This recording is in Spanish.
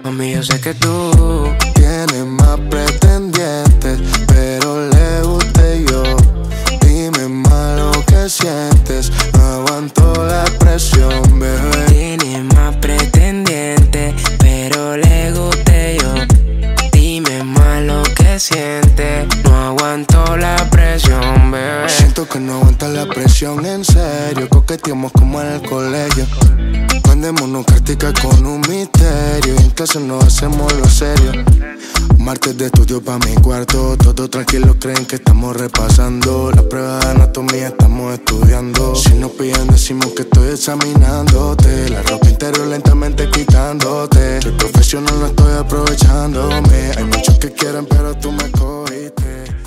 Mami, yo sé que tú tienes más pretendientes, pero le gusté yo. Dime más lo que sientes, no aguanto la presión, bebé. tienes más pretendientes, pero le gusté yo. Dime más lo que sientes, no aguanto la presión, bebé. Siento que no aguanta la presión, en serio. Coqueteamos como en el colegio. Mandémonos cartica con un misterio. En clase nos hacemos lo serio. Martes de estudio pa' mi cuarto. Todos tranquilos creen que estamos repasando. La prueba de anatomía estamos estudiando. Si nos pillan decimos que estoy examinándote. La ropa interior lentamente quitándote. Soy profesional, no estoy aprovechándome. Hay muchos que quieren pero tú me cogiste.